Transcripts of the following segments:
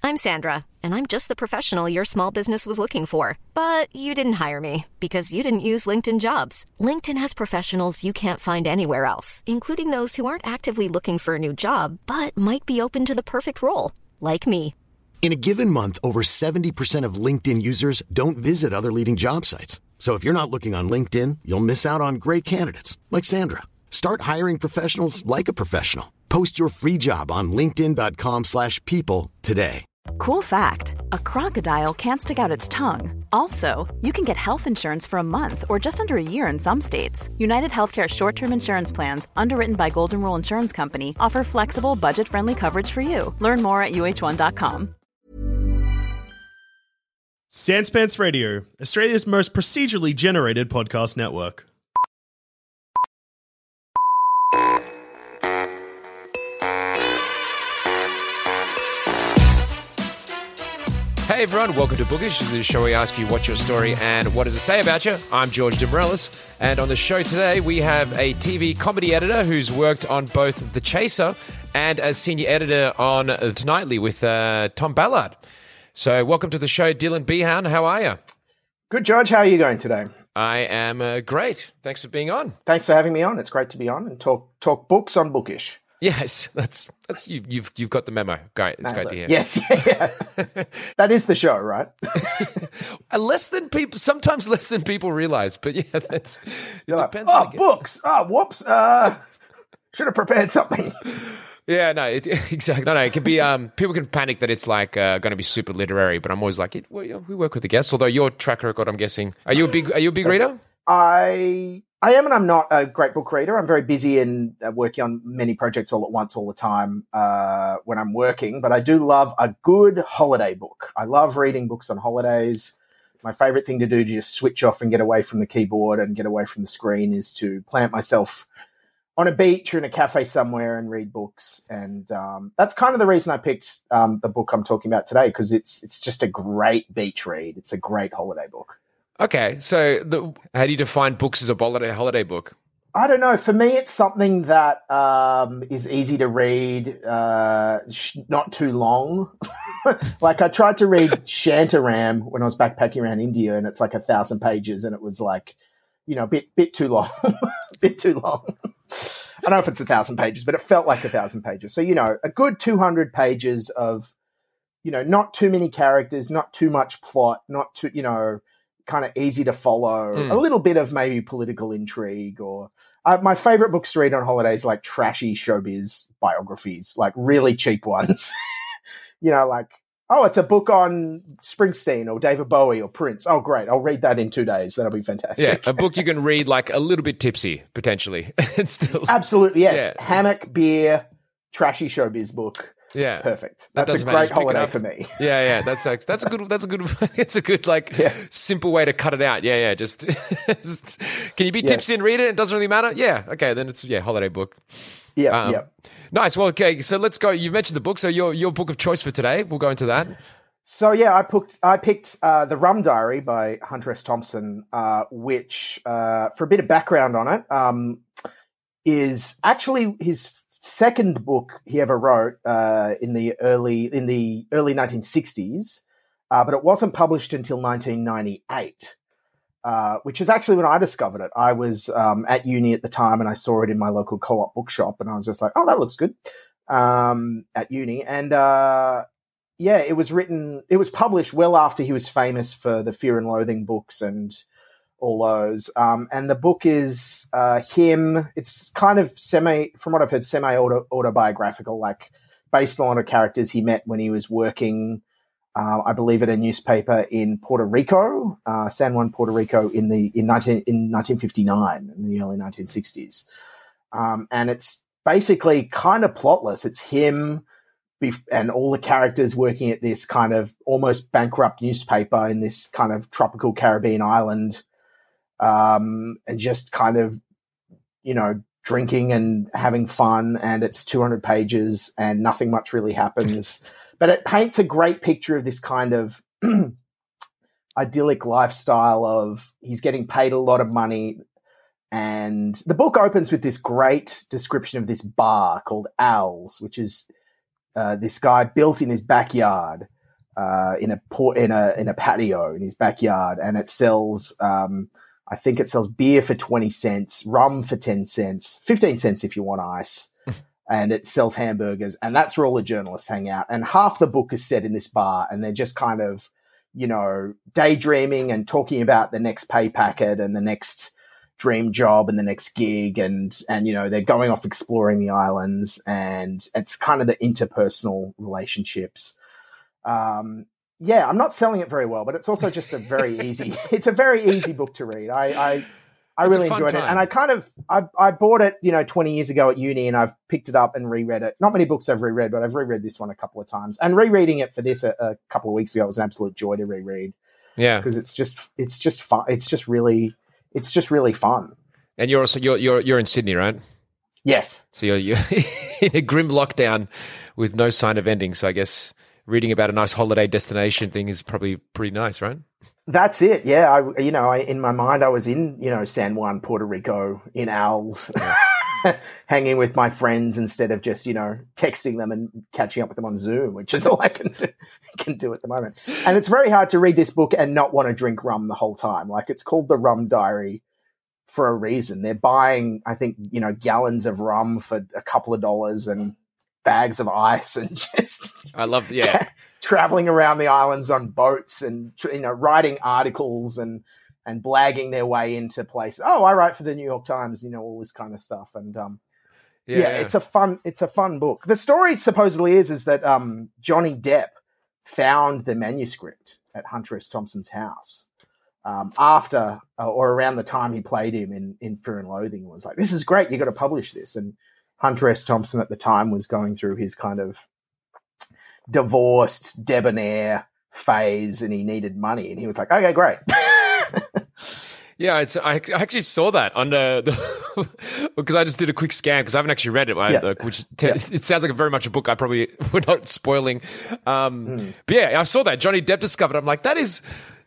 I'm Sandra, and I'm just the professional your small business was looking for. But you didn't hire me because you didn't use LinkedIn Jobs. LinkedIn has professionals you can't find anywhere else, including those who aren't actively looking for a new job, but might be open to the perfect role, like me. In a given month, over 70% of LinkedIn users don't visit other leading job sites. So if you're not looking on LinkedIn, you'll miss out on great candidates like Sandra. Start hiring professionals like a professional. Post your free job on linkedin.com/people today. Cool fact, a crocodile can't stick out its tongue. Also, you can get health insurance for a month or just under a year in some states. United Healthcare short-term insurance plans, underwritten by Golden Rule Insurance Company, offer flexible, budget-friendly coverage for you. Learn more at uh1.com. Sanspants Radio, Australia's most procedurally generated podcast network. Hey everyone, welcome to Bookish. This is the show where we ask you what's your story and what does it say about you. I'm George Demorellis, and on the show today we have a TV comedy editor who's worked on both The Chaser and as senior editor on Tonightly with Tom Ballard. So welcome to the show, Dylan Behan. How are you? Good, George. How are you going today? I am great. Thanks for being on. Thanks for having me on. It's great to be on and talk books on Bookish. Yes, that's you've got the memo. Great, it's great to hear. Yes, yeah. That is the show, right? Sometimes less than people realize. But yeah, it depends. Like, books. Oh, whoops. Should have prepared something. Yeah, no, exactly. No, it can be. People can panic that it's like going to be super literary, but I'm always like, we work with the guests. Although your track record, I'm guessing, are you a big reader? I am, and I'm not a great book reader. I'm very busy and working on many projects all at once, all the time when I'm working. But I do love a good holiday book. I love reading books on holidays. My favorite thing to do to just switch off and get away from the keyboard and get away from the screen is to plant myself on a beach or in a cafe somewhere and read books. And that's kind of the reason I picked the book I'm talking about today, because it's just a great beach read. It's a great holiday book. Okay, so how do you define books as a holiday book? I don't know. For me, it's something that is easy to read, not too long. Like I tried to read Shantaram when I was backpacking around India, and it's like 1,000 pages, and it was like, a bit too long, bit too long. I don't know if it's 1,000 pages, but it felt like 1,000 pages. So, a good 200 pages of, not too many characters, not too much plot, not too, kind of easy to follow, a little bit of maybe political intrigue, or my favorite books to read on holidays, like trashy showbiz biographies, like really cheap ones, like, oh, it's a book on Springsteen or David Bowie or Prince. Oh, great. I'll read that in 2 days. That'll be fantastic. Yeah, a book you can read like a little bit tipsy, potentially. It's still absolutely, yes. Yeah. Hammock, beer, trashy showbiz book. Yeah, perfect. That's a great holiday for me. Yeah. That's a good. It's a good simple way to cut it out. Yeah. Just can you be tipsy and read it? It doesn't really matter. Yeah. Okay. Then it's holiday book. Yeah. Nice. Well, okay. So let's go. You mentioned the book. So your book of choice for today. We'll go into that. So yeah, I picked The Rum Diary by Hunter S. Thompson, which for a bit of background on it, is actually his second book he ever wrote in the early 1960s, but it wasn't published until 1998, which is actually when I discovered it. I was at uni at the time, and I saw it in my local co-op bookshop, and I was just like, "Oh, that looks good." At uni, and it was published well after he was famous for the Fear and Loathing books and all those. And the book is him. It's kind of from what I've heard, semi-autobiographical, like based on a lot of characters he met when he was working, I believe, at a newspaper in Puerto Rico, San Juan, Puerto Rico, in 1959, in the early 1960s. And it's basically kind of plotless. It's him and all the characters working at this kind of almost bankrupt newspaper in this kind of tropical Caribbean island, and just kind of, drinking and having fun. And it's 200 pages and nothing much really happens. But it paints a great picture of this kind of idyllic lifestyle of he's getting paid a lot of money. And the book opens with this great description of this bar called Al's, which is this guy built in his backyard. in a patio in his backyard, and it sells. I think it sells beer for 20 cents, rum for 10 cents, 15 cents if you want ice, and it sells hamburgers, and that's where all the journalists hang out. And half the book is set in this bar, and they're just kind of, daydreaming and talking about the next pay packet and the next dream job and the next gig, and they're going off exploring the islands, and it's kind of the interpersonal relationships. I'm not selling it very well, but it's also just a very easy book to read. I really enjoyed it. And I bought it, 20 years ago at uni, and I've picked it up and reread it. Not many books I've reread, but I've reread this one a couple of times. And rereading it for this a couple of weeks ago was an absolute joy to reread. Yeah. Because it's just fun. It's just really fun. And you're also you're in Sydney, right? Yes. So you're in a grim lockdown with no sign of ending. So I guess reading about a nice holiday destination thing is probably pretty nice, right? That's it. Yeah. In my mind, I was in, San Juan, Puerto Rico, in Owls, hanging with my friends instead of just, texting them and catching up with them on Zoom, which is all I can do at the moment. And it's very hard to read this book and not want to drink rum the whole time. Like, it's called The Rum Diary for a reason. They're buying, I think, gallons of rum for a couple of dollars and bags of ice, and just traveling around the islands on boats, and writing articles and blagging their way into places. Oh, I write for the New York Times, all this kind of stuff. And it's a fun book. The story supposedly is that Johnny Depp found the manuscript at Hunter S. Thompson's house after or around the time he played him in Fear and Loathing, and was like, "This is great, you got to publish this." And Hunter S. Thompson at the time was going through his kind of divorced, debonair phase, and he needed money. And he was like, "Okay, great." Yeah, I actually saw that on because I just did a quick scan because I haven't actually read it, it sounds like very much a book we're not spoiling. But yeah, I saw that Johnny Depp discovered. I'm like, that is.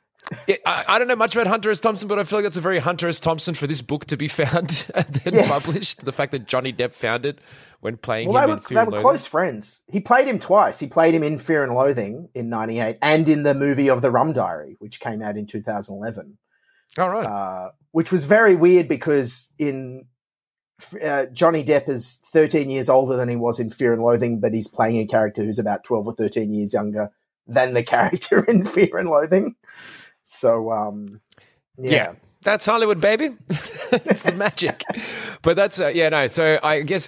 I don't know much about Hunter S. Thompson, but I feel like that's a very Hunter S. Thompson for this book to be found and then published. The fact that Johnny Depp found it when playing him in Fear and Loathing. They were close friends. He played him twice. He played him in Fear and Loathing in 98 and in the movie of The Rum Diary, which came out in 2011. All right. Which was very weird because Johnny Depp is 13 years older than he was in Fear and Loathing, but he's playing a character who's about 12 or 13 years younger than the character in Fear and Loathing. So, yeah, that's Hollywood, baby. That's the magic. But that's, So I guess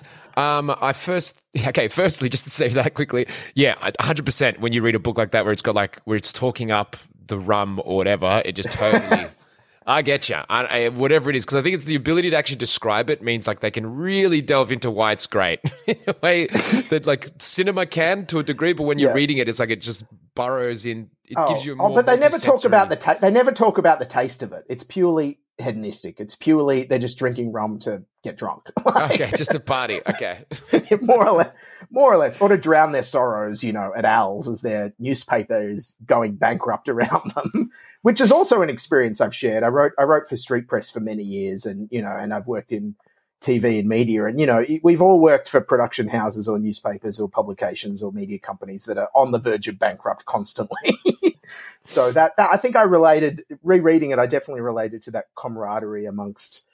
firstly, just to say that quickly, 100% when you read a book like that where it's got where it's talking up the rum or whatever, it just totally... I get you. Whatever it is, because I think it's the ability to actually describe it means they can really delve into why it's great in a way that cinema can to a degree. But when you're reading it, it's it just burrows in. It gives you a more. But they never talk about they never talk about the taste of it. It's purely hedonistic. It's purely they're just drinking rum to get drunk. Okay, just a party. Okay, more or less, or to drown their sorrows. At Owls as their newspaper is going bankrupt around them, which is also an experience I've shared. I wrote for Street Press for many years, and and I've worked in TV and media, and we've all worked for production houses or newspapers or publications or media companies that are on the verge of bankrupt constantly. So that I think rereading it, I definitely related to that camaraderie amongst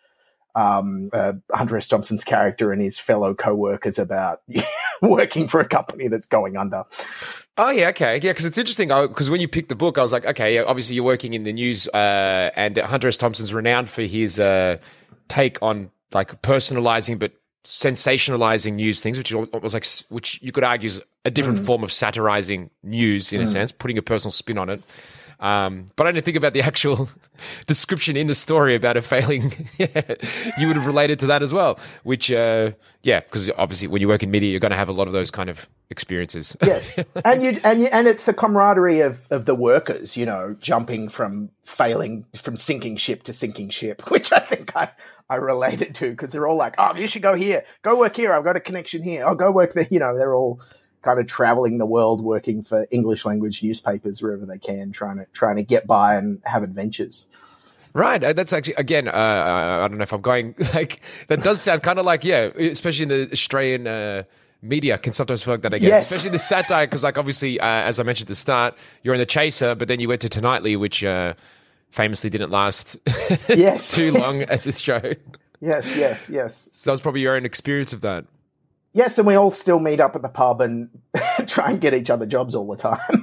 Hunter S. Thompson's character and his fellow co-workers about working for a company that's going under. Oh, yeah, okay. Yeah, because it's interesting, because when you picked the book, I was like, okay, yeah, obviously you're working in the news, and Hunter S. Thompson's renowned for his take on personalizing but sensationalizing news things, which you could argue is a different form of satirizing news in a sense, putting a personal spin on it. But I didn't think about the actual description in the story about it failing. You would have related to that as well, which, because obviously when you work in media, you're going to have a lot of those kind of experiences. Yes. And it's the camaraderie of the workers, jumping from sinking ship to sinking ship, which I think I related to, because they're all like, "Oh, you should go here, go work here. I've got a connection here. I'll go work there." They're all kind of traveling the world, working for English language newspapers wherever they can, trying to get by and have adventures. Right. That's actually, again, I don't know if I'm going that does sound kind of especially in the Australian media can sometimes feel like that again, Yes. especially the satire. Because, like, obviously, as I mentioned at the start, you're in The Chaser, but then you went to Tonightly, which famously didn't last Yes. too long as a show. Yes. So that was probably your own experience of that. Yes, and we all still meet up at the pub and try and get each other jobs all the time.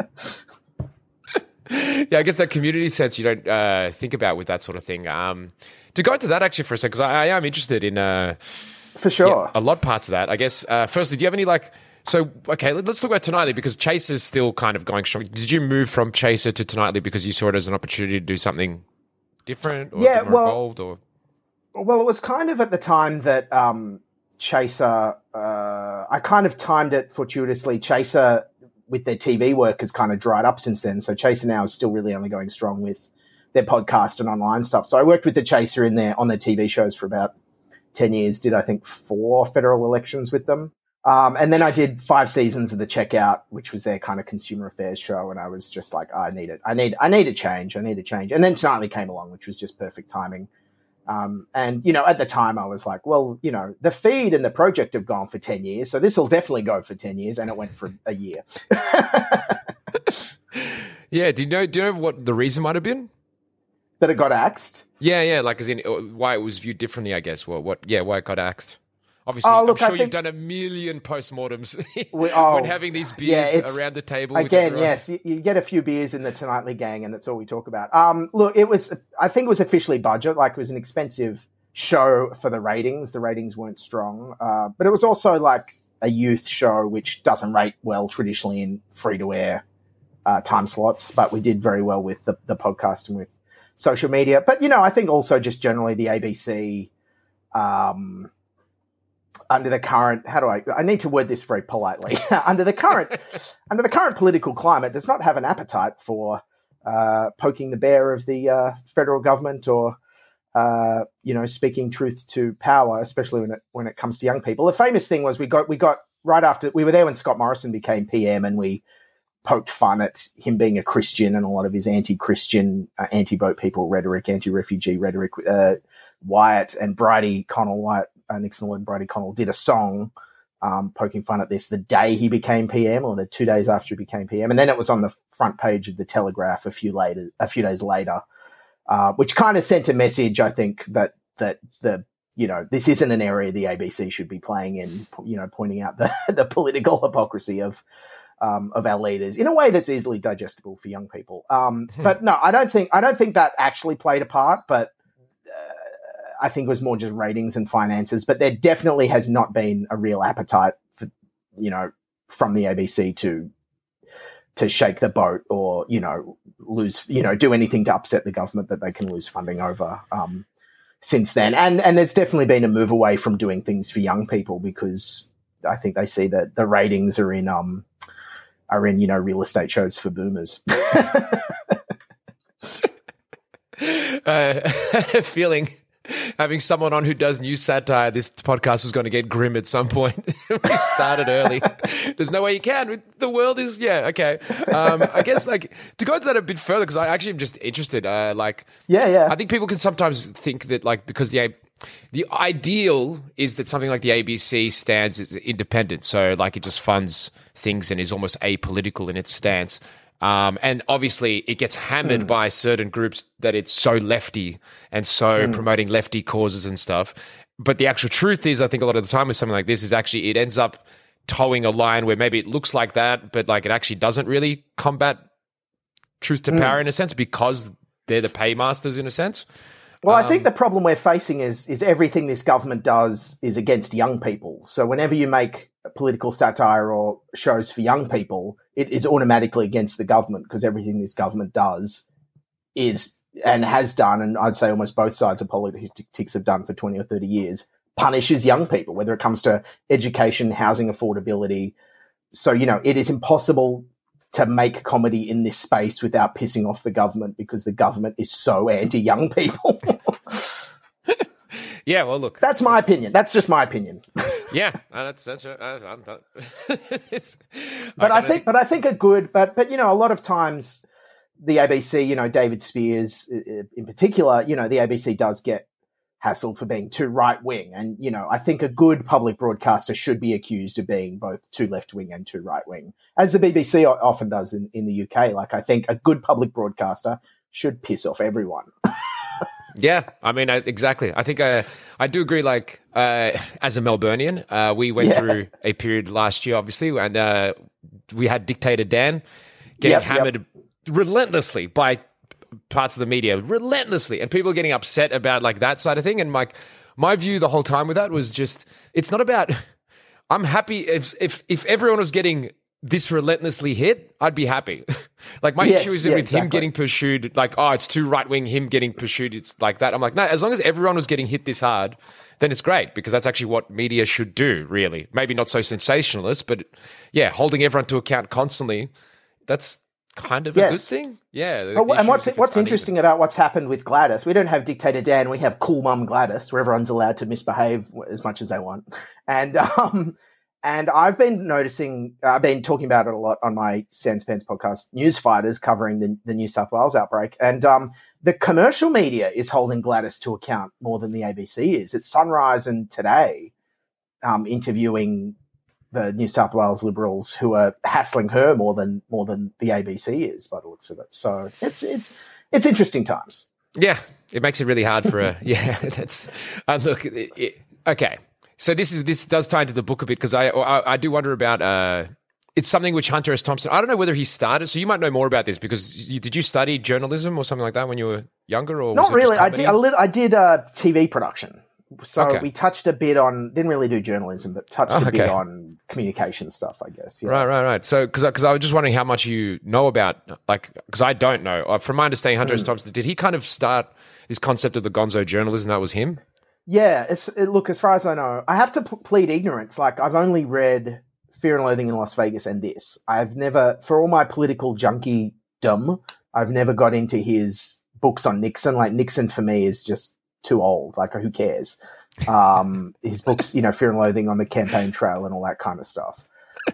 Yeah, I guess that community sense you don't think about with that sort of thing. To go into that actually for a second, because I am interested in For sure. a lot of parts of that. I guess, firstly, do you have any okay, let's talk about Tonightly, because Chaser's still kind of going strong. Did you move from Chaser to Tonightly because you saw it as an opportunity to do something different or Yeah, more involved? Or? Well, it was kind of at the time that Chaser, I kind of timed it fortuitously. Chaser, with their TV work, has kind of dried up since then. So Chaser now is still really only going strong with their podcast and online stuff. So I worked with the Chaser on their TV shows for about 10 years, did I think 4 federal elections with them. And then I did 5 seasons of The Checkout, which was their kind of consumer affairs show. And I was just like, I need a change. And then Tonightly came along, which was just perfect timing. And, at the time I was like, well, the feed and the project have gone for 10 years. So this will definitely go for 10 years. And it went for a year. Yeah. Do you know what the reason might have been? That it got axed? Yeah. Like, as in why it was viewed differently, I guess. Well, why it got axed? Obviously, look, I'm I sure think you've done a million postmortems when having these beers around the table. Again, yes, you get a few beers in the Tonightly gang, and that's all we talk about. Look, I think it was officially budget. Like, it was an expensive show for the ratings. The ratings weren't strong, but it was also like a youth show, which doesn't rate well traditionally in free-to-air time slots. But we did very well with the podcast and with social media. But I think also just generally the ABC. Under the current, I need to word this very politely. under the current political climate, does not have an appetite for poking the bear of the federal government or speaking truth to power, especially when it comes to young people. The famous thing was we got right after we were there when Scott Morrison became PM, and we poked fun at him being a Christian and a lot of his anti-Christian, anti-boat people rhetoric, anti-refugee rhetoric. Wyatt and Bridie Connell, Nixon and Bridie Connell did a song poking fun at this the day he became PM, or the 2 days after he became PM, and then it was on the front page of the Telegraph a few days later, which kind of sent a message, I think, that this isn't an area the ABC should be playing in, pointing out the political hypocrisy of our leaders in a way that's easily digestible for young people. But no, I don't think that actually played a part, but I think it was more just ratings and finances. But there definitely has not been a real appetite for, from the ABC to shake the boat or, lose, do anything to upset the government that they can lose funding over since then. And there's definitely been a move away from doing things for young people, because I think they see that the ratings are in real estate shows for boomers. Feeling having someone on who does news satire, this podcast was going to get grim at some point. We've started early. There's no way you can. The world is, okay. I guess, to go into that a bit further, because I actually am just interested. I think people can sometimes think that, because the ideal is that something like the ABC stands as independent. So, it just funds things and is almost apolitical in its stance. And obviously it gets hammered by certain groups that it's so lefty and so promoting lefty causes and stuff. But the actual truth is, I think a lot of the time with something like this is actually it ends up towing a line where maybe it looks like that, but it actually doesn't really combat truth to power in a sense, because they're the paymasters in a sense. Well, I think the problem we're facing is everything this government does is against young people. So whenever you make political satire or shows for young people, it is automatically against the government, because everything this government does is, and has done, and I'd say almost both sides of politics have done for 20 or 30 years, punishes young people, whether it comes to education, housing affordability. So, it is impossible to make comedy in this space without pissing off the government, because the government is so anti-young people. Yeah, well, look. That's my opinion. That's just my opinion. Yeah, that's right. But I think a lot of times the ABC, David Spears in particular, the ABC does get hassled for being too right wing. And, you know, I think a good public broadcaster should be accused of being both too left wing and too right wing, as the BBC often does in the UK. Like, I think a good public broadcaster should piss off everyone. Yeah, I mean, exactly. I think I do agree. Like, as a Melburnian, we went through a period last year, obviously, and we had Dictator Dan getting hammered relentlessly by parts of the media, relentlessly, and people getting upset about like that side of thing. And like, my view the whole time with that was just, it's not about. I'm happy if everyone was getting this relentlessly hit, I'd be happy. Like, my issue is with him getting pursued, like, oh, it's too right wing, him getting pursued, it's like that. I'm like, no, as long as everyone was getting hit this hard, then it's great, because that's actually what media should do, really. Maybe not so sensationalist, but yeah, holding everyone to account constantly, that's kind of a good thing. Yeah. And what's interesting about what's happened with Gladys, we don't have Dictator Dan, we have Cool Mum Gladys, where everyone's allowed to misbehave as much as they want. And I've been noticing, I've been talking about it a lot on my Sans Pants podcast, News Fighters, covering the New South Wales outbreak. And the commercial media is holding Gladys to account more than the ABC is. It's Sunrise and Today interviewing the New South Wales Liberals, who are hassling her more than the ABC is, by the looks of it. So it's interesting times. Yeah, it makes it really hard for a That's look. Okay. So this does tie into the book a bit, because I do wonder about it's something which Hunter S. Thompson, I don't know whether he started, so you might know more about this, because did you study journalism or something like that when you were younger? Or not really. I did TV production, so we touched a bit on, didn't really do journalism, but touched a bit on communication stuff, I guess. Yeah. Right. So because I was just wondering how much you know about, like, because I don't know. From my understanding, Hunter S. Thompson, did he kind of start this concept of the gonzo journalism? That was him? Yeah, look, as far as I know, I have to plead ignorance. Like, I've only read Fear and Loathing in Las Vegas and this. I've never, for all my political junkie-dom, I've never got into his books on Nixon. Like, Nixon for me is just too old. Like, who cares? His books, you know, Fear and Loathing on the Campaign Trail and all that kind of stuff.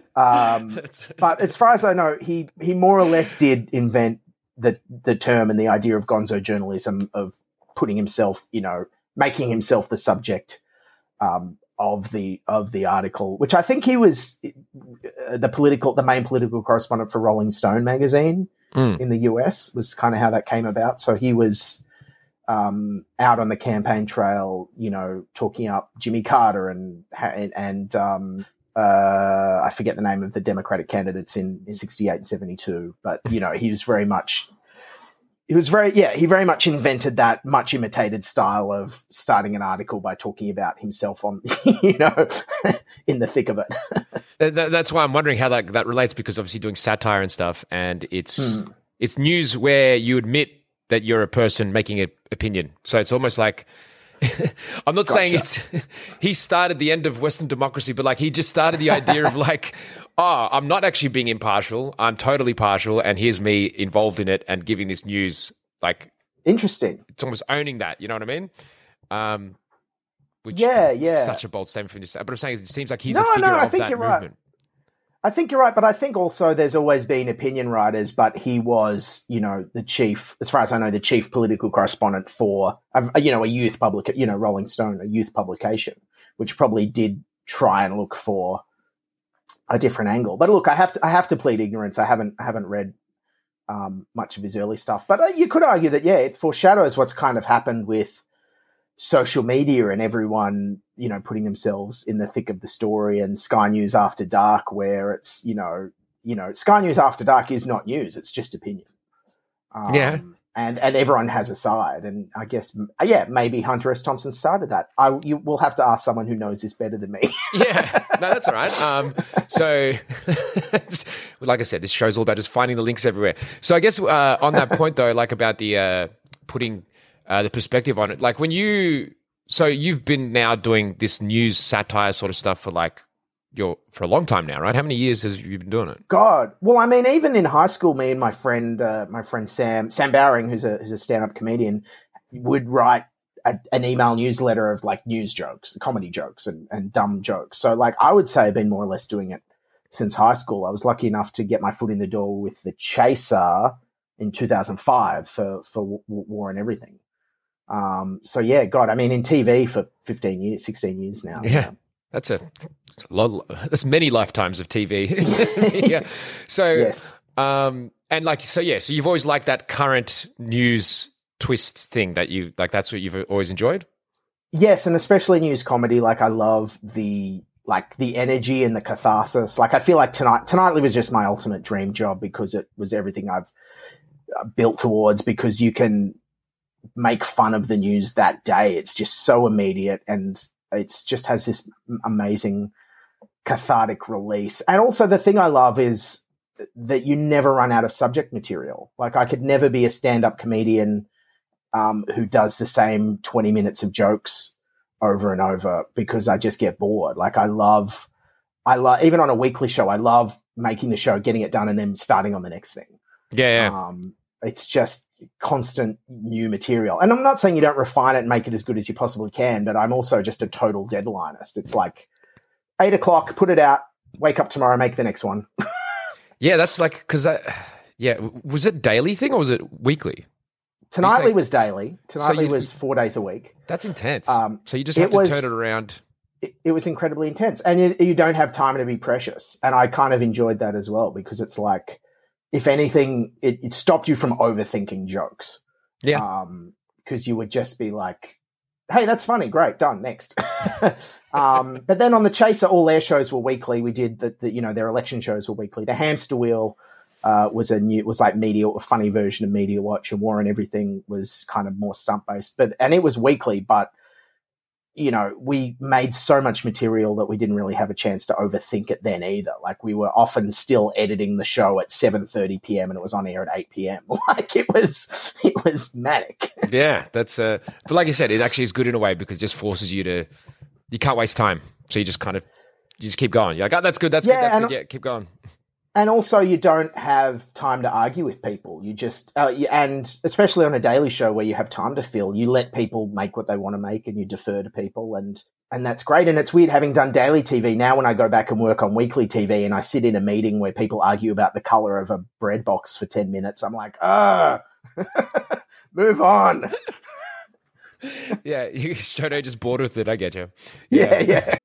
But as far as I know, he more or less did invent the term and the idea of gonzo journalism, of putting himself, you know, making himself the subject of the article, which I think he was the main political correspondent for Rolling Stone magazine in the US, was kind of how that came about. So he was out on the campaign trail, you know, talking up Jimmy Carter and I forget the name of the Democratic candidates in 68 and 72, but you know, he very much invented that much imitated style of starting an article by talking about himself on, you know, in the thick of it. That's why I'm wondering how that relates, because obviously doing satire and stuff, and it's news where you admit that you're a person making an opinion. So it's almost like, I'm not saying he started the end of Western democracy, but like, he just started the idea of like, oh, I'm not actually being impartial. I'm totally partial, and here's me involved in it and giving this news. Like, interesting. It's almost owning that. You know what I mean? Which is such a bold statement from this. But I'm saying it seems like he's a figure of that movement. Right. I think you're right, but I think also there's always been opinion writers, but he was, you know, the chief, as far as I know, the chief political correspondent for, you know, a youth publication, you know, Rolling Stone, a youth publication, which probably did try and look for a different angle. But look, I have to plead ignorance. I haven't read much of his early stuff, but you could argue that, yeah, it foreshadows what's kind of happened with social media and everyone, you know, putting themselves in the thick of the story, and Sky News After Dark, where it's, you know, Sky News After Dark is not news. It's just opinion. And everyone has a side. And I guess, maybe Hunter S. Thompson started that. You will have to ask someone who knows this better than me. Yeah, no, that's all right. So, like I said, this show's all about just finding the links everywhere. So I guess on that point, though, like about the putting the perspective on it, like when you've been now doing this news satire sort of stuff for a long time now, right? How many years has you been doing it? God. Well, I mean, even in high school, me and my friend Sam Bowring, who's a stand-up comedian, would write an email newsletter of like news jokes, comedy jokes and dumb jokes. So like, I would say I've been more or less doing it since high school. I was lucky enough to get my foot in the door with The Chaser in 2005 for War and Everything. So yeah, God, I mean, in TV for 15 years, 16 years now. Yeah. That's a lot. That's many lifetimes of TV. Yeah. So, Yes. and like, so yeah, so you've always liked that current news twist thing that you like. That's what you've always enjoyed. Yes, and especially news comedy. Like, I love the energy and the catharsis. Like, I feel like Tonightly was just my ultimate dream job because it was everything I've built towards, because you can make fun of the news that day. It's just so immediate, and it's just has this amazing cathartic release. And also the thing I love is that you never run out of subject material. Like, I could never be a stand-up comedian who does the same 20 minutes of jokes over and over, because I just get bored. Like, I love, even on a weekly show, I love making the show, getting it done, and then starting on the next thing. Yeah. It's just constant new material. And I'm not saying you don't refine it and make it as good as you possibly can, but I'm also just a total deadlineist. It's like 8 o'clock, put it out, wake up tomorrow, make the next one. Yeah, that's like, because was it daily thing or was it weekly? Tonightly was daily. Tonightly was 4 days a week. That's intense. So you just have to turn it around. It was incredibly intense. And you don't have time to be precious. And I kind of enjoyed that as well, because it's like, if anything, it stopped you from overthinking jokes. Yeah. Because you would just be like, hey, that's funny. Great. Done. Next. But then on The Chaser, all their shows were weekly. We did their election shows were weekly. The Hamster Wheel was like a funny version of Media Watch, and War and Everything was kind of more stump based, and it was weekly, but we made so much material that we didn't really have a chance to overthink it then either. Like, we were often still editing the show at 7:30 p.m. and it was on air at 8 p.m. Like, it was manic. Yeah, that's but like you said, it actually is good in a way, because it just forces you can't waste time. So you just keep going. You're like, oh, that's good. That's good. Yeah, keep going. And also, you don't have time to argue with people. You just, and especially on a daily show where you have time to fill, you let people make what they want to make, and you defer to people, and that's great. And it's weird having done daily TV. Now, when I go back and work on weekly TV and I sit in a meeting where people argue about the color of a bread box for 10 minutes, I'm like, move on. Yeah, you straight away just bored with it. I get you. Yeah.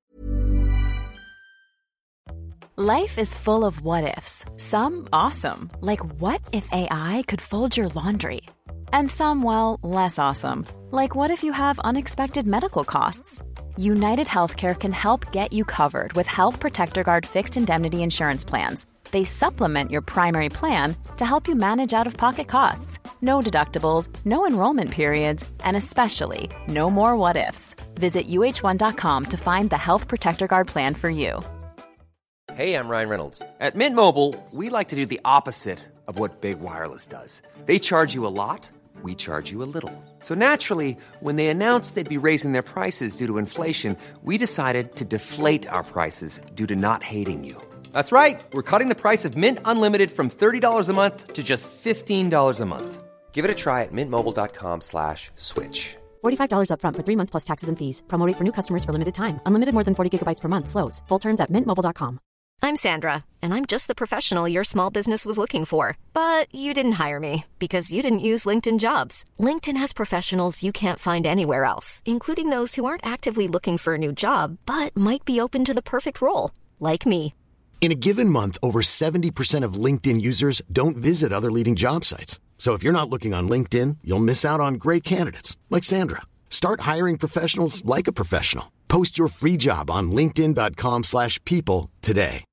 Life is full of what-ifs. Some awesome, like what if AI could fold your laundry? And some, well, less awesome, like what if you have unexpected medical costs? United Healthcare can help get you covered with Health Protector Guard fixed indemnity insurance plans. They supplement your primary plan to help you manage out-of-pocket costs. No deductibles, no enrollment periods, and especially no more what-ifs. Visit uh1.com to find the Health Protector Guard plan for you. Hey, I'm Ryan Reynolds. At Mint Mobile, we like to do the opposite of what Big Wireless does. They charge you a lot, we charge you a little. So naturally, when they announced they'd be raising their prices due to inflation, we decided to deflate our prices due to not hating you. That's right. We're cutting the price of Mint Unlimited from $30 a month to just $15 a month. Give it a try at mintmobile.com/switch. $45 up front for 3 months plus taxes and fees. Promo rate for new customers for limited time. Unlimited more than 40 gigabytes per month. Slows full terms at mintmobile.com. I'm Sandra, and I'm just the professional your small business was looking for. But you didn't hire me because you didn't use LinkedIn Jobs. LinkedIn has professionals you can't find anywhere else, including those who aren't actively looking for a new job, but might be open to the perfect role, like me. In a given month, over 70% of LinkedIn users don't visit other leading job sites. So if you're not looking on LinkedIn, you'll miss out on great candidates like Sandra. Start hiring professionals like a professional. Post your free job on linkedin.com/people today.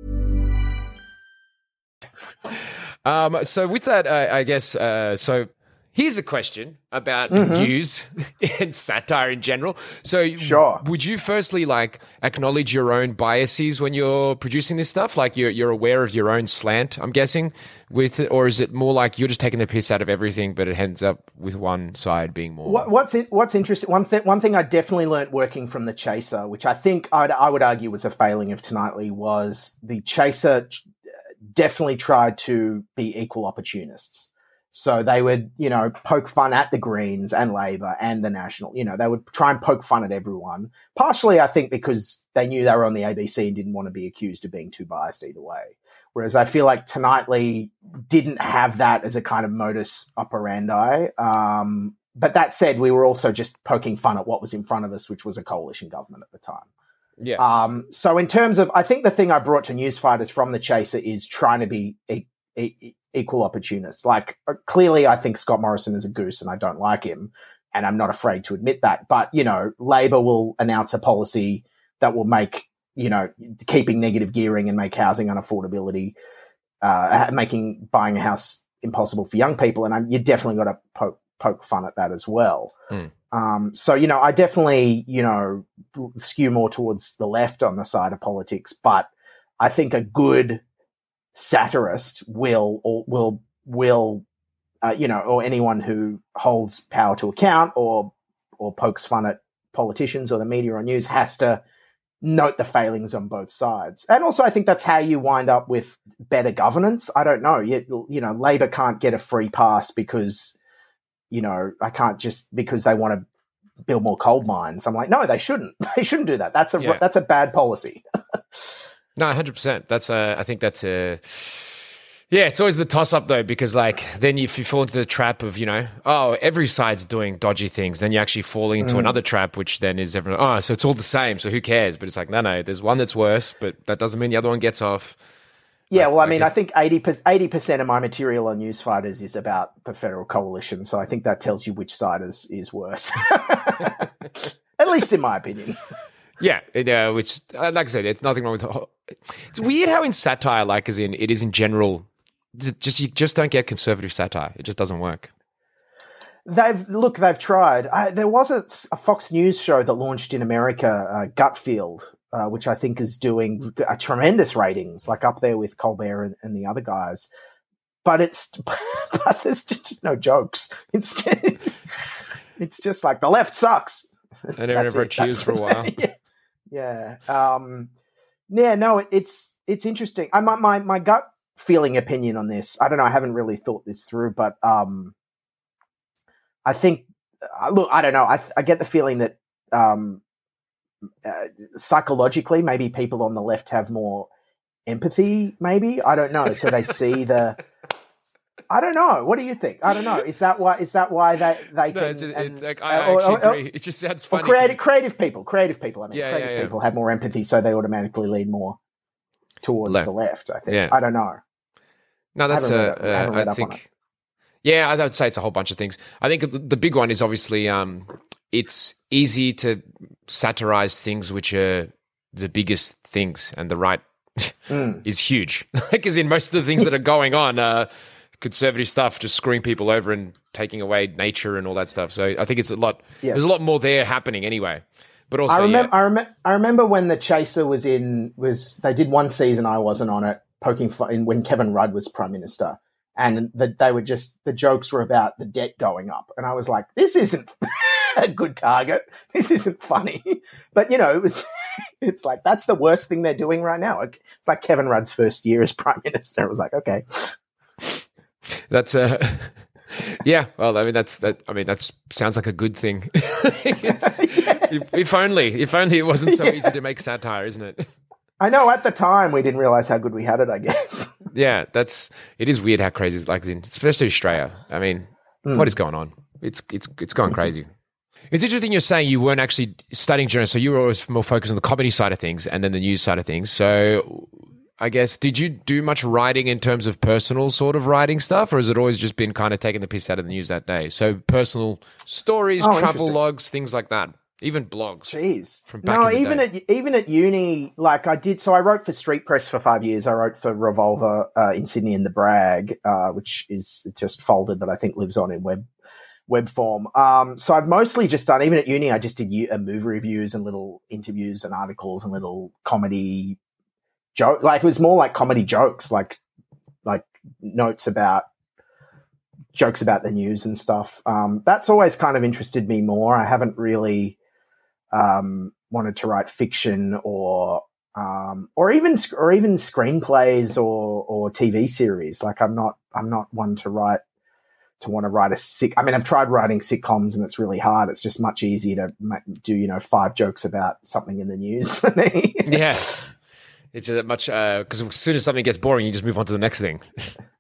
So with that, I guess, so here's a question about news and satire in general. So Sure. Would you firstly acknowledge your own biases when you're producing this stuff? Like you're aware of your own slant, I'm guessing, with it, or is it more like you're just taking the piss out of everything, but it ends up with one side being more? What's interesting? One thing I definitely learnt working from The Chaser, which I think I would argue was a failing of Tonightly, was The Chaser definitely tried to be equal opportunists. So they would, poke fun at the Greens and Labor and the National. They would try and poke fun at everyone. Partially, I think, because they knew they were on the ABC and didn't want to be accused of being too biased either way. Whereas I feel like Tonightly didn't have that as a kind of modus operandi. But that said, we were also just poking fun at what was in front of us, which was a coalition government at the time. Yeah. So in terms of, I think the thing I brought to Newsfighters from the Chaser is trying to be equal opportunists. Like, clearly I think Scott Morrison is a goose and I don't like him, and I'm not afraid to admit that. But, Labor will announce a policy that will make, keeping negative gearing and make housing unaffordability, making buying a house impossible for young people. And you definitely got to poke fun at that as well. So, I definitely, skew more towards the left on the side of politics, but I think a good satirist will, or anyone who holds power to account or pokes fun at politicians or the media or news has to note the failings on both sides. And also I think that's how you wind up with better governance. I don't know. Labor can't get a free pass because, I can't just because they want to build more coal mines. I'm like, no, they shouldn't. They shouldn't do that. That's a bad policy. No, 100%. I think that's a... Yeah, it's always the toss-up, though, because, then if you fall into the trap of, every side's doing dodgy things, then you're actually falling into another trap, which then is everyone, so it's all the same, so who cares? But it's like, no, there's one that's worse, but that doesn't mean the other one gets off. Yeah, well, I think 80% of my material on Newsfighters is about the federal coalition, so I think that tells you which side is worse. At least in my opinion. Yeah, which, like I said, it's nothing wrong with it. It's weird how in satire, it is in general, you just don't get conservative satire. It just doesn't work. They've tried. There was a Fox News show that launched in America, Gutfield, which I think is doing tremendous ratings, up there with Colbert and the other guys. But but there's just no jokes. It's just like the left sucks. And everyone cheers for a while. Yeah. It's interesting. My gut feeling opinion on this, I don't know, I haven't really thought this through, but I think, I don't know. I get the feeling that psychologically, maybe people on the left have more empathy, maybe. I don't know. So they see I don't know. What do you think? I don't know. Is that why they can? I actually agree. It just sounds funny. Creative people. People have more empathy, so they automatically lean more towards the left. I think. Yeah. I don't know. No, that's I think. Yeah, I would say it's a whole bunch of things. I think the big one is obviously it's easy to satirize things which are the biggest things, and the right is huge. Because in most of the things that are going on. Conservative stuff, just screwing people over and taking away nature and all that stuff. So I think it's a lot. Yes. There's a lot more there happening anyway. But also, I remember when the Chaser they did one season. I wasn't on it, poking fun when Kevin Rudd was Prime Minister, and the jokes were about the debt going up, and I was like, this isn't a good target. This isn't funny. But it's like that's the worst thing they're doing right now. It's like Kevin Rudd's first year as Prime Minister. It was like, okay. That's yeah. Well, that sounds like a good thing. If only it wasn't so easy to make satire, isn't it? I know. At the time, we didn't realize how good we had it. I guess. Yeah, it is weird how crazy especially Australia. What is going on? It's gone crazy. It's interesting you're saying you weren't actually studying journalism, so you were always more focused on the comedy side of things and then the news side of things. So. I guess, did you do much writing in terms of personal sort of writing stuff, or has it always just been kind of taking the piss out of the news that day? So personal stories, travel logs, things like that, even blogs. Jeez. From back in the day. Even at uni, I did, so I wrote for Street Press for 5 years. I wrote for Revolver in Sydney and The Brag, which is just folded, but I think lives on in web form. So I've mostly just done, even at uni, I just did movie reviews and little interviews and articles and little comedy joke, it was more like comedy jokes, like notes about jokes about the news and stuff. That's always kind of interested me more. I haven't really wanted to write fiction or even screenplays or TV series. I'm not one to want to write I've tried writing sitcoms and it's really hard. It's just much easier to do 5 jokes about something in the news for me. Yeah. It's much because as soon as something gets boring, you just move on to the next thing.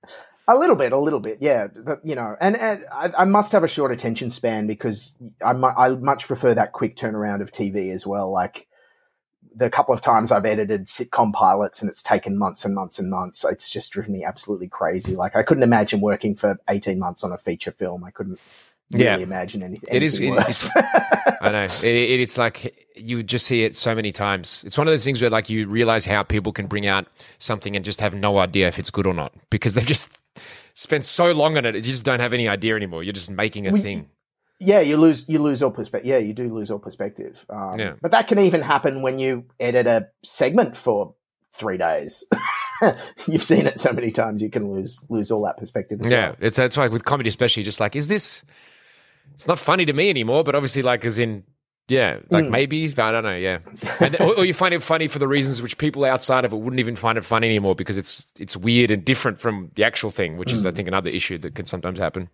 A little bit, yeah. You know, and I must have a short attention span because I much prefer that quick turnaround of TV as well. Like the couple of times I've edited sitcom pilots and it's taken months and months and months, it's just driven me absolutely crazy. Like I couldn't imagine working for 18 months on a feature film. I couldn't really imagine anything worse. I know. It's like you just see it so many times. It's one of those things where like you realize how people can bring out something and just have no idea if it's good or not because they've just spent so long on it. You just don't have any idea anymore. You're just making a thing. Yeah, you lose all perspective. Yeah, you do lose all perspective. But that can even happen when you edit a segment for 3 days. You've seen it so many times, you can lose all that perspective as well. Yeah, it's like with comedy especially, just like, is this... It's not funny to me anymore, but obviously like as in, maybe, I don't know, yeah. Or you find it funny for the reasons which people outside of it wouldn't even find it funny anymore because it's weird and different from the actual thing, which is, I think, another issue that can sometimes happen.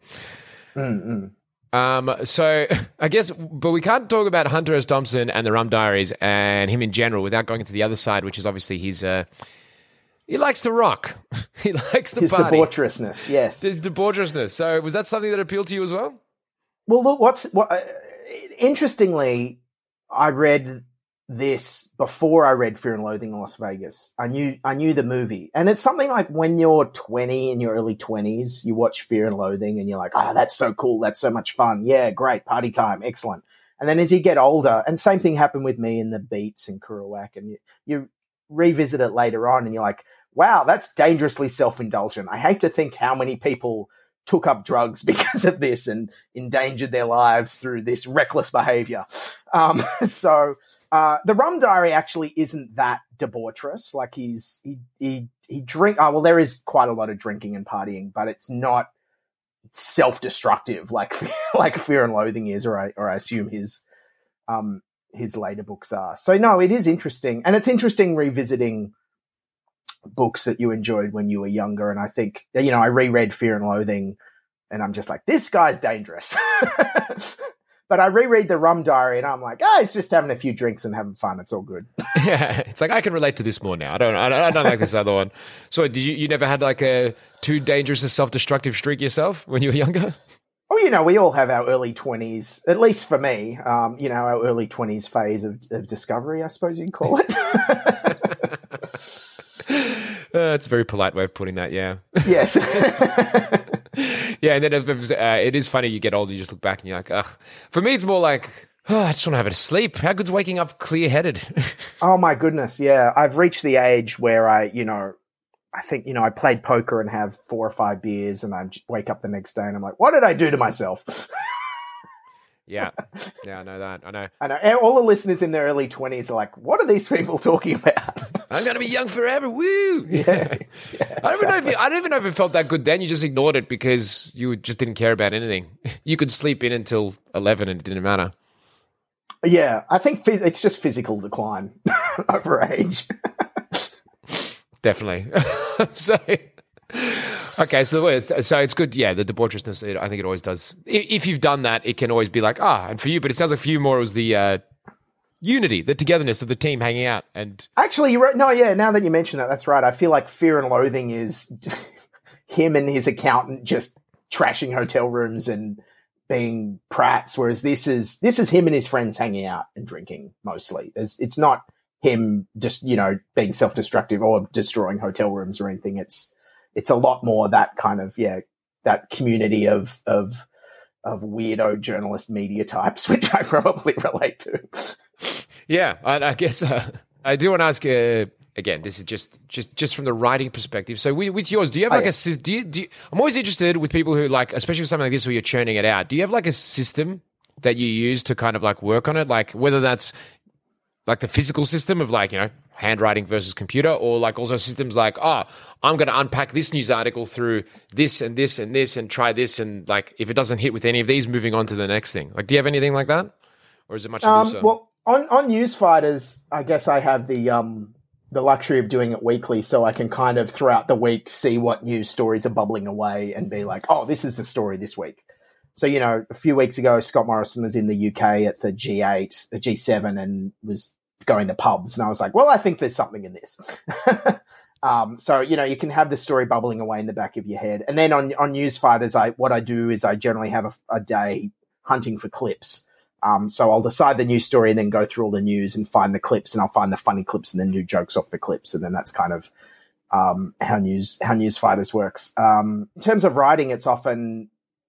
So I guess, but we can't talk about Hunter S. Thompson and the Rum Diaries and him in general without going to the other side, which is obviously he likes to rock. He likes to party. His debaucherousness, yes. His debaucherousness. So was that something that appealed to you as well? Well, look, interestingly, I read this before I read Fear and Loathing in Las Vegas. I knew the movie, and it's something like when you're 20 in your early 20s, you watch Fear and Loathing, and you're like, "Oh, that's so cool! That's so much fun! Yeah, great party time, excellent." And then as you get older, and same thing happened with me in The Beats and Kerouac, and you revisit it later on, and you're like, "Wow, that's dangerously self-indulgent." I hate to think how many people took up drugs because of this and endangered their lives through this reckless behavior. So the Rum Diary actually isn't that debaucherous. Like he drink. Well, there is quite a lot of drinking and partying, but it's not self-destructive like Fear and Loathing is, or I assume his later books are. So no, it is interesting, and it's interesting revisiting books that you enjoyed when you were younger. And I think, I reread Fear and Loathing and I'm just like, this guy's dangerous. But I reread the Rum Diary and I'm like, it's just having a few drinks and having fun. It's all good. Yeah. It's like, I can relate to this more now. I don't like this other one. So did you never had like a too dangerous and self-destructive streak yourself when you were younger? Well, we all have our early 20s, at least for me, our early 20s phase of discovery, I suppose you'd call it. It's a very polite way of putting that, yeah. Yes. Yeah, and then it is funny, you get older, you just look back and you're like, ugh. For me, it's more like, I just want to have a sleep. How good's waking up clear-headed? Oh, my goodness, yeah. I've reached the age where I think, I played poker and have 4 or 5 beers and I wake up the next day and I'm like, what did I do to myself? Yeah, I know that. I know. And all the listeners in their early 20s are like, what are these people talking about? I'm going to be young forever. Woo! Yeah, I don't even know if it felt that good then. You just ignored it because you just didn't care about anything. You could sleep in until 11 and it didn't matter. Yeah, I think it's just physical decline over age. Definitely. Okay, so it's good. Yeah, the debaucherousness, I think it always does. If you've done that, it can always be like, and for you, but it sounds like for you more it was the unity, the togetherness of the team hanging out. And actually, you're right. No, yeah, now that you mention that, that's right. I feel like Fear and Loathing is him and his accountant just trashing hotel rooms and being prats, whereas this is him and his friends hanging out and drinking mostly. It's not him just, being self-destructive or destroying hotel rooms or anything. It's a lot more that kind of, that community of weirdo journalist media types, which I probably relate to. Yeah, I guess I do want to ask, again, this is just from the writing perspective. So with yours, do you have I'm always interested with people who like, especially with something like this where you're churning it out, do you have like a system that you use to kind of like work on it? Like whether that's like the physical system of like, handwriting versus computer, or like also systems like, I'm going to unpack this news article through this and this and this and try this. And like, if it doesn't hit with any of these, moving on to the next thing. Like, do you have anything like that? Or is it much looser? Well, on News Fighters, I guess I have the luxury of doing it weekly, so I can kind of throughout the week see what news stories are bubbling away and be like, this is the story this week. So, a few weeks ago, Scott Morrison was in the UK at the G7 and was going to pubs. And I was like, well, I think there's something in this. So, you can have the story bubbling away in the back of your head. And then on news fighters, what I do is I generally have a day hunting for clips. So I'll decide the news story and then go through all the news and find the clips, and I'll find the funny clips and then do jokes off the clips. And then that's kind of how news fighters works. In terms of writing, it's often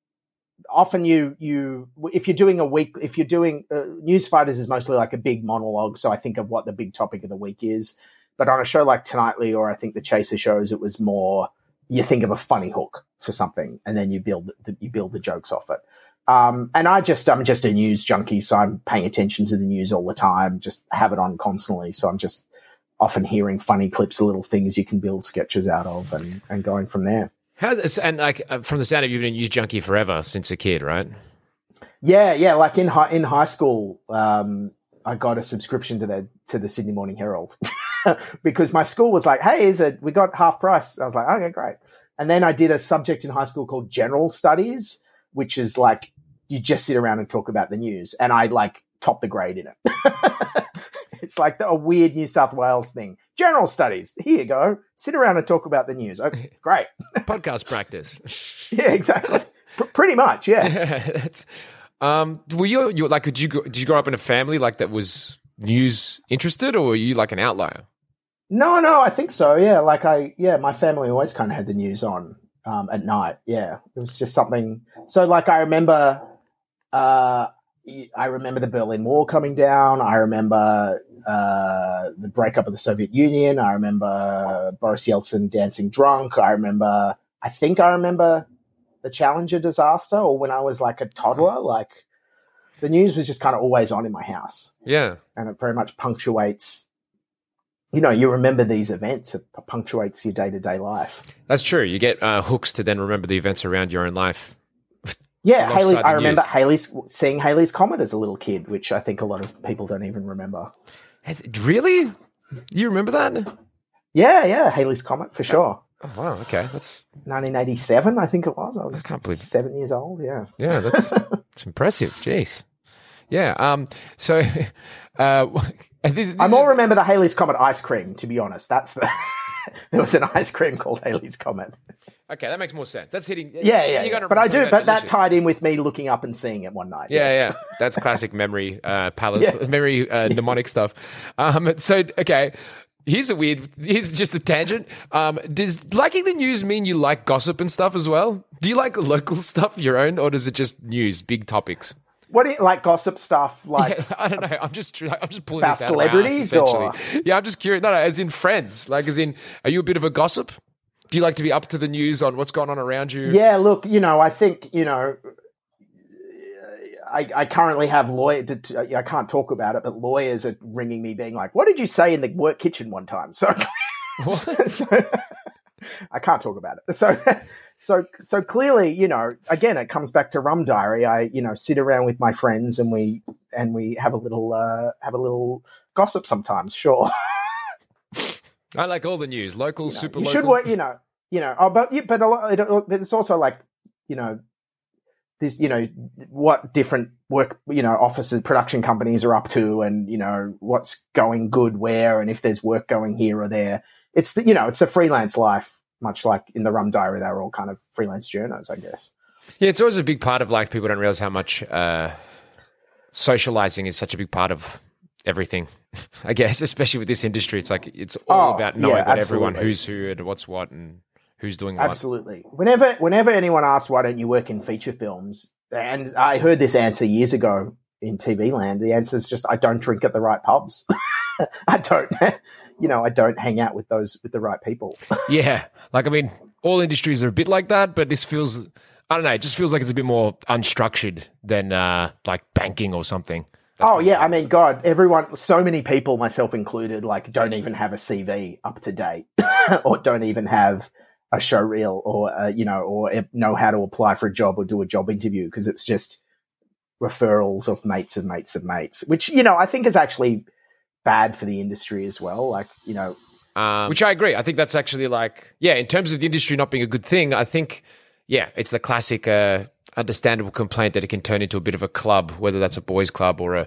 you if you're doing news fighters is mostly like a big monologue. So I think of what the big topic of the week is. But on a show like Tonightly, or I think the Chaser shows, it was more you think of a funny hook for something, and then you build the jokes off it. And I'm just a news junkie, so I'm paying attention to the news all the time. Just have it on constantly, so I'm just often hearing funny clips, little things you can build sketches out of, and going from there. From the sound of you've been a news junkie forever since a kid, right? Yeah. Like in high school, I got a subscription to the Sydney Morning Herald. Because my school was like, hey, we got half price. I was like, okay, great. And then I did a subject in high school called General Studies, which is like you just sit around and talk about the news. And I like topped the grade in it. It's like a weird New South Wales thing. General Studies. Here you go. Sit around and talk about the news. Okay, great. Podcast practice. Yeah, exactly. Pretty much, yeah. That's, were you like? Did you grow up in a family like that was news interested, or were you like an outlier? No, I think so. Yeah, my family always kind of had the news on at night. Yeah, it was just something. So, like, I remember the Berlin Wall coming down. I remember the breakup of the Soviet Union. I remember Boris Yeltsin dancing drunk. I think I remember the Challenger disaster, or when I was like a toddler. Like, the news was just kind of always on in my house. Yeah, and it very much punctuates. You remember these events. It punctuates your day-to-day life. That's true. You get hooks to then remember the events around your own life. Yeah, I remember seeing Halley's Comet as a little kid, which I think a lot of people don't even remember. Really? You remember that? Yeah, Halley's Comet for sure. Oh, wow, okay. That's 1987, I think it was. I can't believe 7 years old, yeah. Yeah, that's impressive. Jeez. Yeah, so... I more remember the Halley's Comet ice cream, to be honest. There was an ice cream called Halley's Comet. Okay, that makes more sense. That's hitting. Yeah. But that tied in with me looking up and seeing it one night. Yeah. That's classic memory palace, memory mnemonic stuff. Okay. Here's just a tangent. Does liking the news mean you like gossip and stuff as well? Do you like local stuff, your own, or does it just news, big topics? What do you like? Gossip stuff, like I don't know. I'm just pulling about this out celebrities, of my ass, essentially. Yeah, I'm just curious. No, as in friends. Like, as in, are you a bit of a gossip? Do you like to be up to the news on what's going on around you? Yeah, look, I think I currently have I can't talk about it, but lawyers are ringing me, being like, "What did you say in the work kitchen one time?" So, so I can't talk about it. So clearly, again, it comes back to Rum Diary. I, sit around with my friends and we have a little gossip sometimes. Sure. I like all the news, local, super you local. Should work, but a lot, but it's also like, this, what different work, offices, production companies are up to, and, what's going good where, and if there's work going here or there. It's it's the freelance life. Much like in the Rum Diary, they were all kind of freelance journos, I guess. Yeah, it's always a big part of like people don't realize how much socializing is such a big part of everything, I guess, especially with this industry. It's like it's all about knowing what everyone, who's who and what's what and who's doing what. Absolutely. Whenever anyone asks, why don't you work in feature films? And I heard this answer years ago in TV land. The answer is just, I don't drink at the right pubs. I don't, I don't hang out with the right people. Yeah. Like, I mean, all industries are a bit like that, but this feels, I don't know, it just feels like it's a bit more unstructured than like banking or something. I mean, God, so many people, myself included, like don't even have a CV up to date or don't even have a show reel or, or know how to apply for a job or do a job interview, because it's just referrals of mates of mates of mates, which, I think is actually bad for the industry as well. Like, which I agree. I think that's actually like, in terms of the industry not being a good thing, I think, it's the classic understandable complaint that it can turn into a bit of a club, whether that's a boys club or a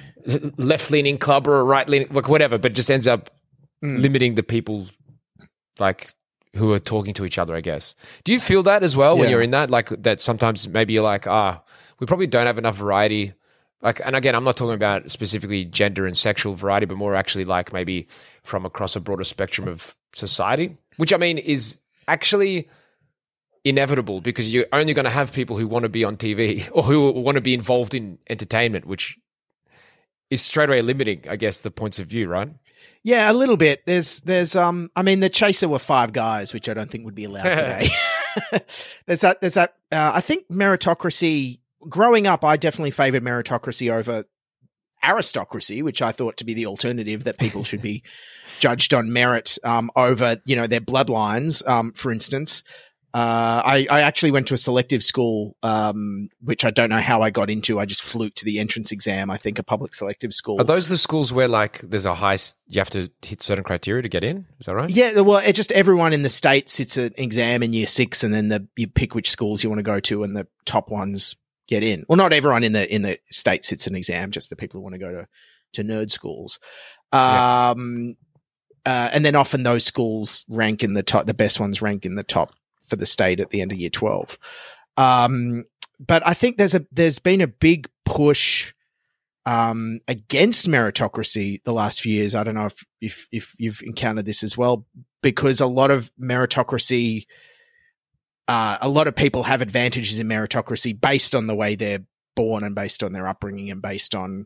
left-leaning club or a right-leaning, like whatever, but it just ends up limiting the people like who are talking to each other, I guess. Do you feel that as well when Yeah. you're in that? Like that sometimes maybe you're like, we probably don't have enough variety. Like, and again, I'm not talking about specifically gender and sexual variety, but more actually like maybe from across a broader spectrum of society, which I mean is actually inevitable because you're only going to have people who want to be on TV or who want to be involved in entertainment, which is straight away limiting, I guess, the points of view, right? Yeah, a little bit. There's I mean, the Chaser were 5 guys, which I don't think would be allowed today. there's that. I think meritocracy. Growing up, I definitely favored meritocracy over aristocracy, which I thought to be the alternative, that people should be judged on merit over, their bloodlines. For instance, I actually went to a selective school, which I don't know how I got into. I just fluked the entrance exam. I think a public selective school. Are those the schools where like there's a high, you have to hit certain criteria to get in? Is that right? Yeah, well, it just everyone in the state sits an exam in year 6, and then you pick which schools you want to go to, and the top ones get in. Well, not everyone in the state sits an exam, just the people who want to go to nerd schools. And then often those schools rank in the top. The best ones rank in the top for the state at the end of year 12. But I think there's been a big push against meritocracy the last few years. I don't know if you've encountered this as well, because a lot of meritocracy, a lot of people have advantages in meritocracy based on the way they're born and based on their upbringing and based on,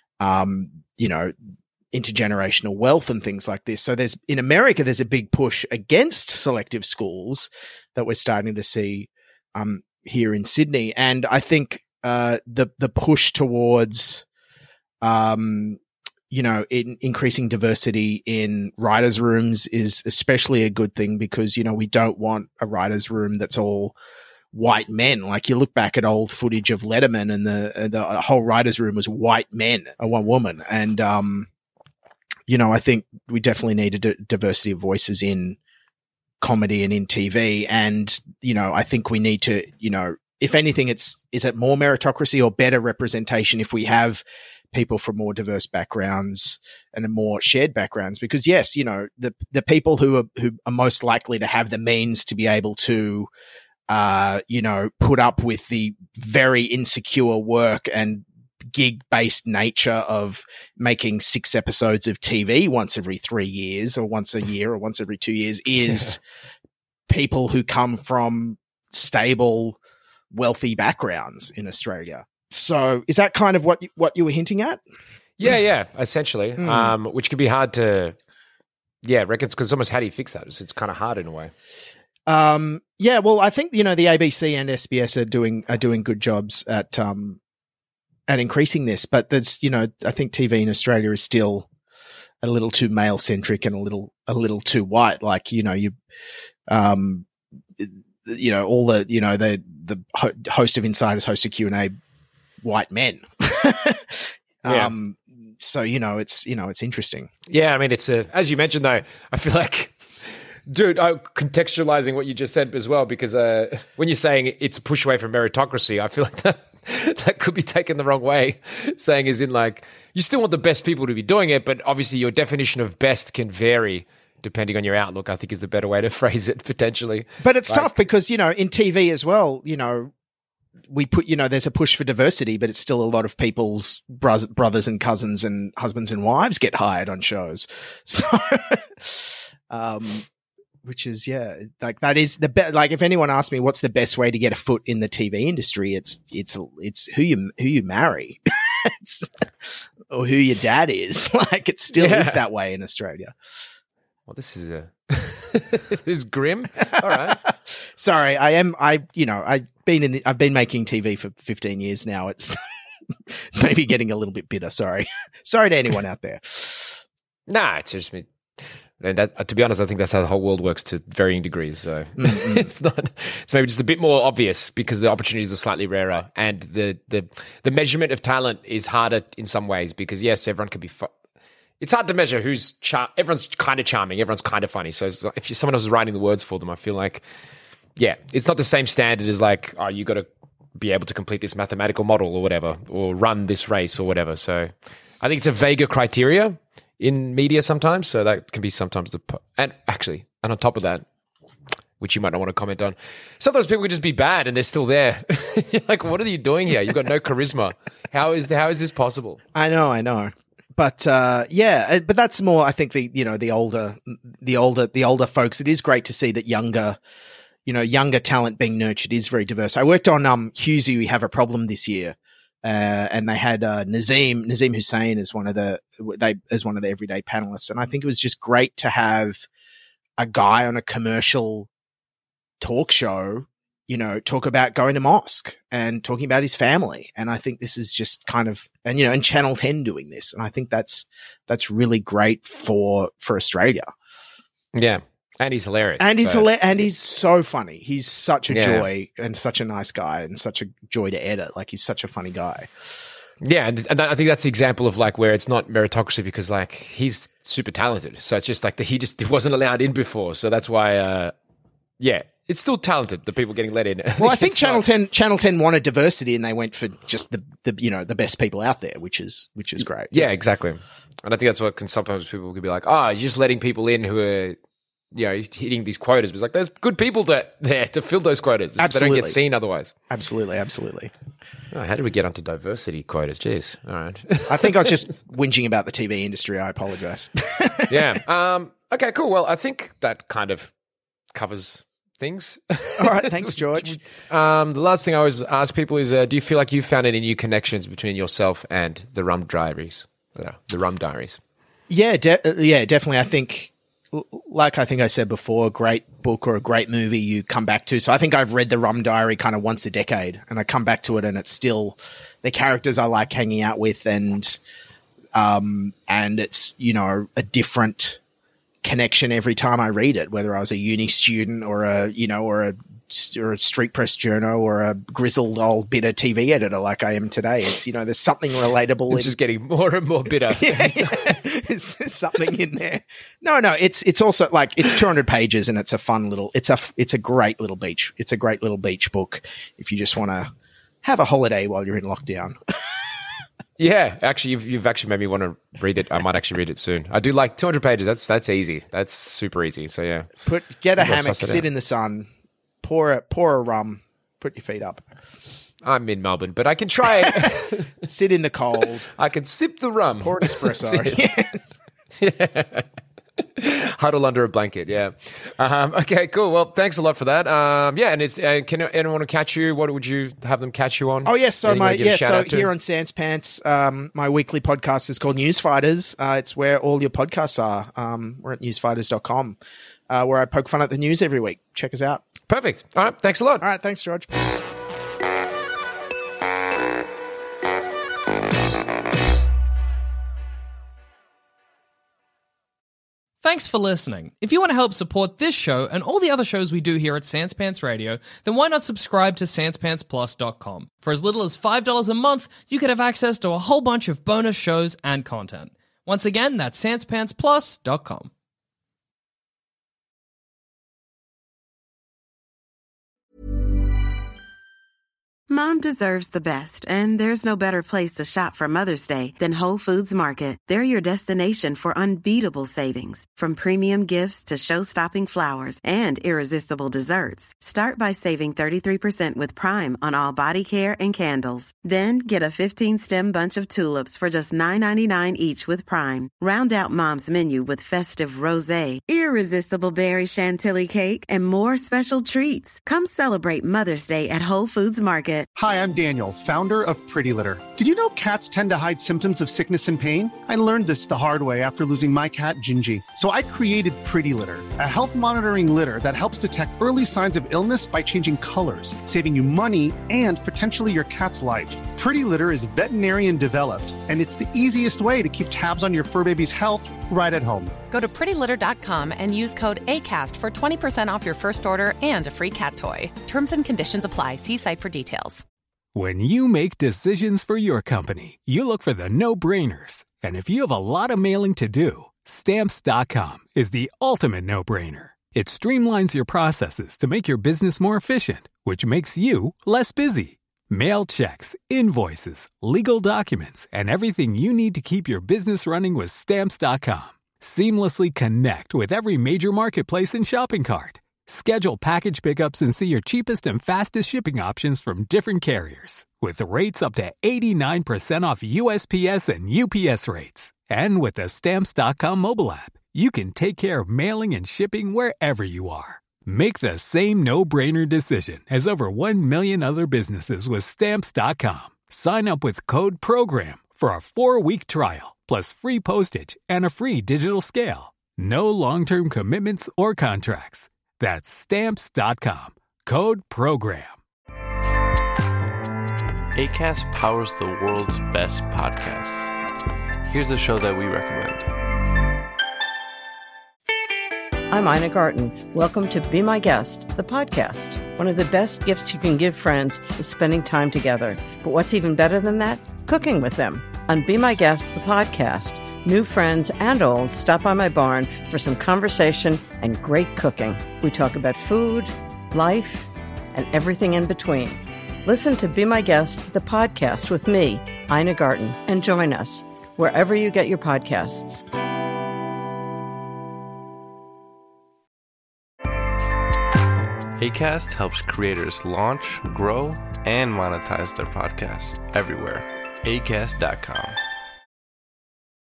intergenerational wealth and things like this. So in America, there's a big push against selective schools that we're starting to see here in Sydney. And I think the push towards, increasing diversity in writers' rooms is especially a good thing, because, we don't want a writers' room that's all white men. Like, you look back at old footage of Letterman, and the whole writers' room was white men or one woman. And, I think we definitely need a diversity of voices in comedy and in TV. And, I think we need to, if anything, is it more meritocracy or better representation if we have people from more diverse backgrounds and more shared backgrounds? Because yes, the people who are most likely to have the means to be able to, put up with the very insecure work and gig-based nature of making 6 episodes of TV once every 3 years, or once a year, or once every 2 years, is people who come from stable, wealthy backgrounds in Australia. So is that kind of what you were hinting at? Yeah, essentially. Which can be hard to, reckon, because almost how do you fix that? It's kind of hard in a way. Well, I think, the ABC and SBS are doing good jobs at increasing this, but there's, I think TV in Australia is still a little too male centric and a little too white. Like, all the host of Insiders, host of Q&A, white men. So, it's interesting. Yeah. I mean, it's as you mentioned though, I feel like, dude, contextualizing what you just said as well, because when you're saying it's a push away from meritocracy, I feel like that could be taken the wrong way. Saying as in, like, you still want the best people to be doing it, but obviously your definition of best can vary depending on your outlook, I think is the better way to phrase it potentially. But it's tough because, in TV as well, we put, there's a push for diversity, but it's still a lot of people's brothers and cousins and husbands and wives get hired on shows. So, which is, like, that is the best. Like, if anyone asks me what's the best way to get a foot in the TV industry, it's who you marry or who your dad is. Like, it still is that way in Australia. Well, this is this is grim. All right. Sorry, I've been making TV for 15 years now. It's maybe getting a little bit bitter. Sorry to anyone out there. Nah, it's just me. And that, to be honest, I think that's how the whole world works to varying degrees. So it's maybe just a bit more obvious because the opportunities are slightly rarer, and the measurement of talent is harder in some ways because yes, everyone can be. It's hard to measure who's everyone's kind of charming, everyone's kind of funny. So if someone else is writing the words for them, I feel like, it's not the same standard as like, oh, you got to be able to complete this mathematical model or whatever, or run this race or whatever. So I think it's a vaguer criteria in media sometimes. So that can be sometimes and actually, And on top of that, which you might not want to comment on, sometimes people can just be bad and they're still there. You're like, what are you doing here? You've got no charisma. How is this possible? I know. But but that's more, I think, the older folks. It is great to see that younger talent being nurtured is very diverse. I worked on Husey, We Have a Problem this year, and they had Nazim Hussain as one of the everyday panelists, and I think it was just great to have a guy on a commercial talk show, talk about going to mosque and talking about his family. And I think this is just kind of, and Channel 10 doing this. And I think that's really great for Australia. Yeah. And he's hilarious. And he's so funny. He's such a joy and such a nice guy and such a joy to edit. Like, he's such a funny guy. Yeah, and I think that's the example of like where it's not meritocracy, because like he's super talented. So it's just like he wasn't allowed in before. So that's why, it's still talented, the people getting let in. Well, I think Channel 10 wanted diversity, and they went for just the best people out there, which is great. Yeah, exactly. And I think that's what sometimes people could be like, you're just letting people in who are, hitting these quotas. But it's like, there's good people there to fill those quotas. Absolutely. They don't get seen otherwise. Absolutely. Oh, how did we get onto diversity quotas? Jeez. All right. I think I was just whinging about the TV industry. I apologize. Yeah. Okay, cool. Well, I think that kind of covers things. All right. Thanks, George. The last thing I always ask people is, do you feel like you found any new connections between yourself and the Rum Diaries? The Rum Diaries. Yeah, definitely. I think, like I think I said before, a great book or a great movie you come back to. So I think I've read The Rum Diary kind of once a decade, and I come back to it, and it's still the characters I like hanging out with, and it's, a different connection every time I read it, whether I was a uni student or a street press journo or a grizzled old bitter TV editor like I am today. It's, there's something relatable. It's just getting more and more bitter. Yeah. There's something in there. No, it's also like, it's 200 pages, and it's a fun little, it's a great little beach. It's a great little beach book if you just want to have a holiday while you're in lockdown. Yeah, actually, you've actually made me want to read it. I might actually read it soon. I do like 200 pages. That's easy. That's super easy. So yeah, get a hammock, sit in the sun, pour a rum, put your feet up. I'm in Melbourne, but I can try it. Sit in the cold. I can sip the rum. Pour an espresso. Yes. Yeah. Huddle under a blanket. Yeah. Okay, cool. Well, thanks a lot for that. And can anyone catch you? What would you have them catch you on? Oh, yes. So here on Sans Pants, my weekly podcast is called Newsfighters. It's where all your podcasts are. We're at newsfighters.com, where I poke fun at the news every week. Check us out. Perfect. All right. Thanks a lot. All right. Thanks, George. Thanks for listening. If you want to help support this show and all the other shows we do here at Sans Pants Radio, then why not subscribe to SansPantsPlus.com? For as little as $5 a month, you could have access to a whole bunch of bonus shows and content. Once again, that's SansPantsPlus.com. Mom deserves the best, and there's no better place to shop for Mother's Day than Whole Foods Market. They're your destination for unbeatable savings, from premium gifts to show-stopping flowers and irresistible desserts. Start by saving 33% with Prime on all body care and candles. Then get a 15-stem bunch of tulips for just $9.99 each with Prime. Round out Mom's menu with festive rosé, irresistible berry chantilly cake, and more special treats. Come celebrate Mother's Day at Whole Foods Market. Hi, I'm Daniel, founder of Pretty Litter. Did you know cats tend to hide symptoms of sickness and pain? I learned this the hard way after losing my cat, Gingy. So I created Pretty Litter, a health monitoring litter that helps detect early signs of illness by changing colors, saving you money and potentially your cat's life. Pretty Litter is veterinarian developed, and it's the easiest way to keep tabs on your fur baby's health right at home. Go to prettylitter.com and use code ACAST for 20% off your first order and a free cat toy. Terms and conditions apply. See site for details. When you make decisions for your company, you look for the no-brainers. And if you have a lot of mailing to do, Stamps.com is the ultimate no-brainer. It streamlines your processes to make your business more efficient, which makes you less busy. Mail checks, invoices, legal documents, and everything you need to keep your business running with Stamps.com. Seamlessly connect with every major marketplace and shopping cart. Schedule package pickups and see your cheapest and fastest shipping options from different carriers, with rates up to 89% off USPS and UPS rates. And with the Stamps.com mobile app, you can take care of mailing and shipping wherever you are. Make the same no-brainer decision as over 1 million other businesses with Stamps.com. Sign up with code PROGRAM for a 4-week trial, plus free postage and a free digital scale. No long-term commitments or contracts. That's Stamps.com. Code PROGRAM. Acast powers the world's best podcasts. Here's a show that we recommend. I'm Ina Garten. Welcome to Be My Guest, the podcast. One of the best gifts you can give friends is spending time together. But what's even better than that? Cooking with them. On Be My Guest, the podcast, new friends and old stop by my barn for some conversation and great cooking. We talk about food, life, and everything in between. Listen to Be My Guest, the podcast with me, Ina Garten, and join us wherever you get your podcasts. Acast helps creators launch, grow, and monetize their podcasts everywhere. Acast.com.